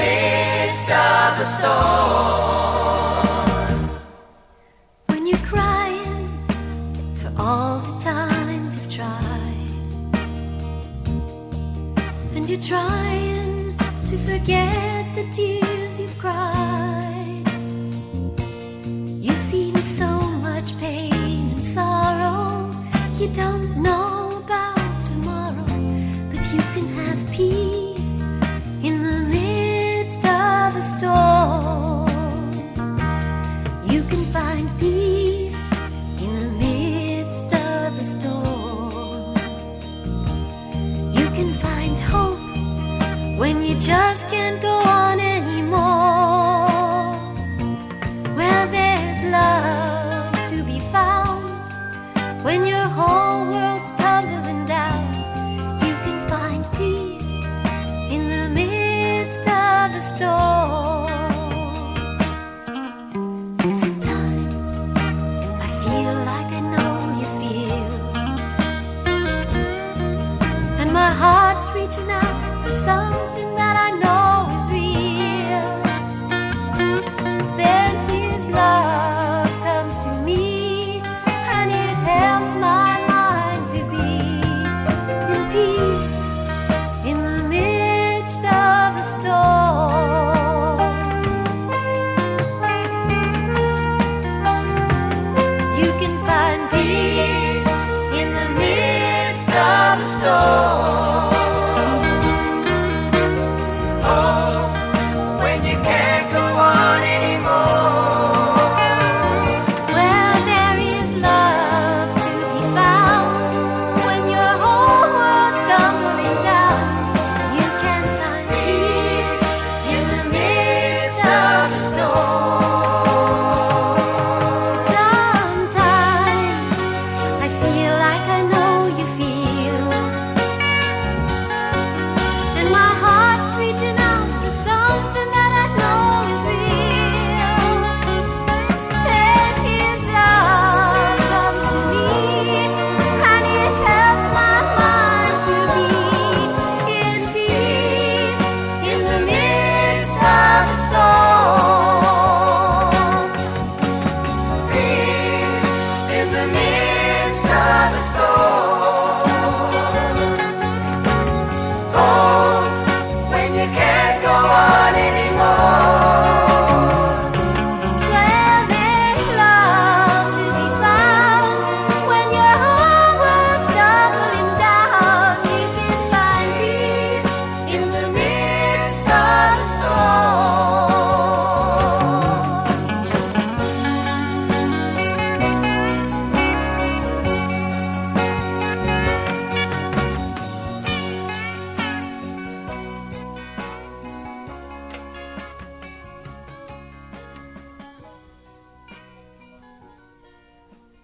midst of the storm. When you're crying for all the times you've tried, and you're trying to forget the tears you've cried. You've seen so much pain and sorrow, you don't know about tomorrow, but you can have peace in the midst of a storm. You can find peace in the midst of a storm. You can find hope when you just can't go on anymore. Well, there's love to be found when your whole world's tumbling down. You can find peace in the midst of the storm. Sometimes I feel like I know you feel, and my heart's reaching out for something that I know is real. Then His love comes to me, and it helps my mind to be in peace in the midst of a storm. You can find peace in the midst of a storm. Peace in the midst of the storm.